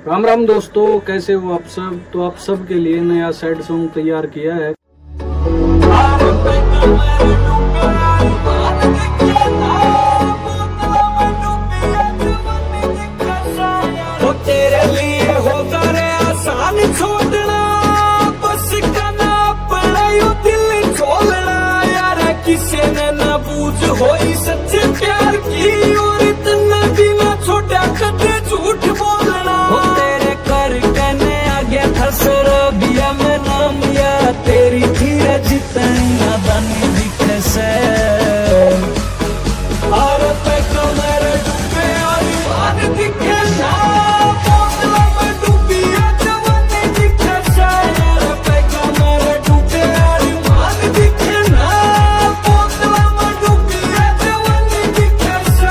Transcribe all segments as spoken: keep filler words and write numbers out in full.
राम राम दोस्तों, कैसे हो आप सब। तो आप सब के लिए नया सैड सॉन्ग तैयार किया है। तो तेरे लिए होगा रे आसान छोड़ना, बस करना अपना यू दिल छोड़ना। यार किसी ने ना बूझ होई सच्चे प्यार की, और इतना भी ना छोटा कदे झूठ बोलना। हो तेरे कर कहने आगे फसर बिया में नाम या तेरी धीरे जितनी नादानी दिखे से। और पे कमर डूबे और ईमान दिखे ना, बोतला में डूबी जवानी दिखे से। और पे कमर डूबे और ईमान दिखे ना, बोतला में डूबी जवानी दिखे से।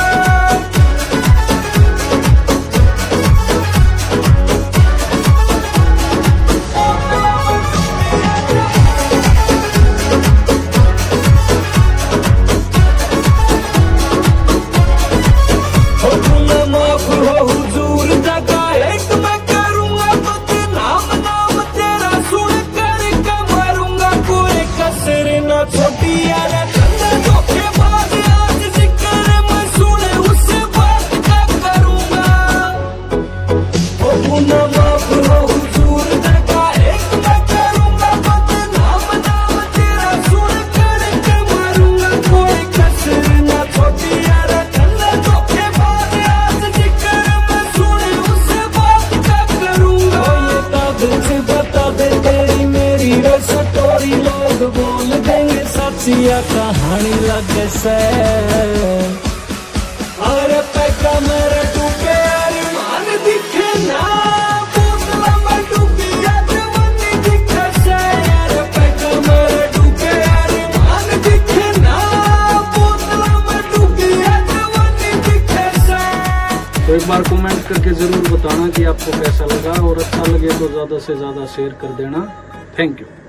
बोल देंगे सचिया कहानी लगे से। और पे कमर डूबे ईमान दिखे ना, बोतला में डूबी जवानी दिखे से। और पे कमर डूबे ईमान दिखे ना, बोतला में डूबी जवानी दिखे से। तो एक बार कमेंट करके जरूर बताना कि आपको कैसा लगा, और अच्छा लगे तो ज्यादा से ज्यादा शेयर कर देना। Thank you.